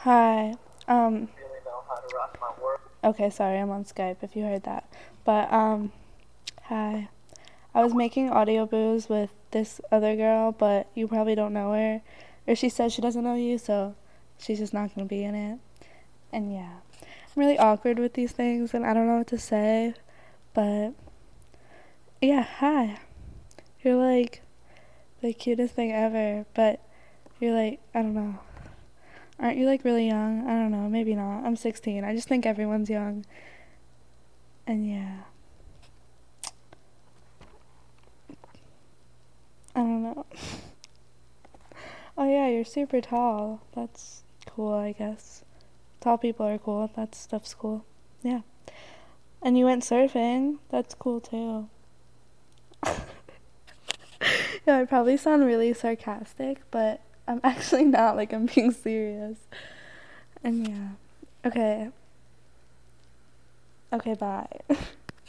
Hi. Okay, sorry, I'm on Skype if you heard that. But, hi. I was making audio boos with this other girl, but you probably don't know her. Or she says she doesn't know you, so she's just not gonna be in it. And yeah. I'm really awkward with these things, and I don't know what to say, but yeah, hi. You're like the cutest thing ever, but you're like, I don't know. Aren't you like really young? I don't know, maybe not. I'm 16. I just think everyone's young. And yeah. I don't know. Oh yeah, you're super tall. That's cool, I guess. Tall people are cool. That stuff's cool. Yeah. And you went surfing. That's cool too. Yeah, I probably sound really sarcastic, but I'm actually not. Like, I'm being serious. And yeah. Okay. Okay, bye.